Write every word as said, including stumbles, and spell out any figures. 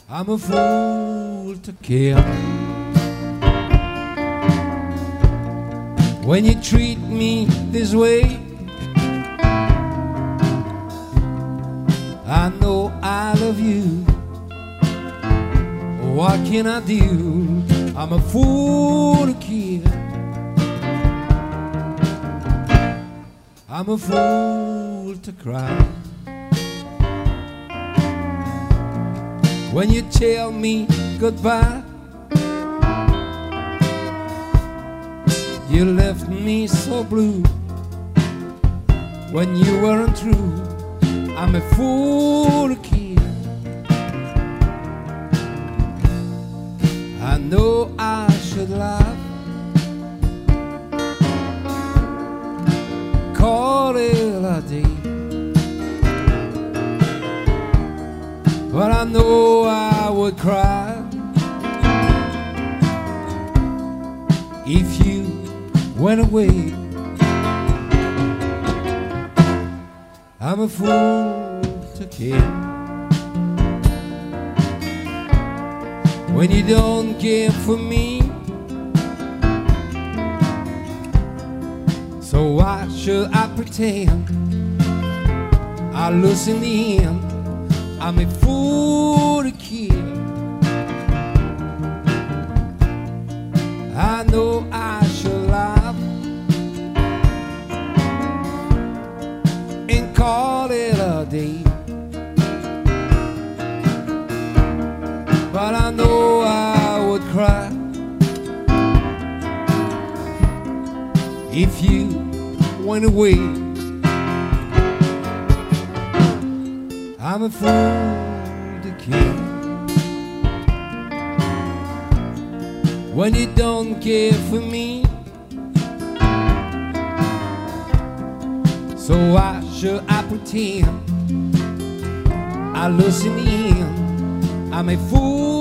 I'm a fool to care. When you treat me this way, I know I love you. What can I do? I'm a fool to care. I'm a fool to cry. When you tell me goodbye, you left me so blue. When you weren't true, I'm a fool to care. I know I should laugh, call it a day, but I know I would cry if you went away. I'm a fool to care. When you don't care for me, so why should I pretend I lose in the end? I'm a fool to care. I know I should laugh and call it a day, but I know I would cry if you went away. I'm a fool to care. When you don't care for me, so why should I pretend I lose in the end? I'm a fool